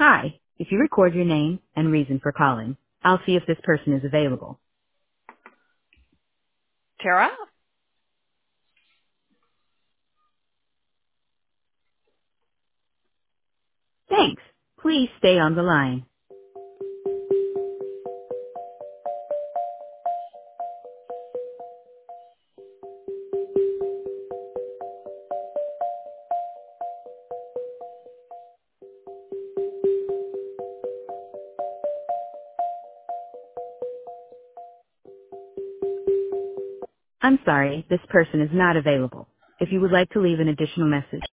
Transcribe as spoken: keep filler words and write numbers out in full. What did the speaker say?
Hi, if you record your name and reason for calling, I'll see if this person is available. Tara? Thanks. Please stay on the line. I'm sorry, this person is not available. If you would like to leave an additional message,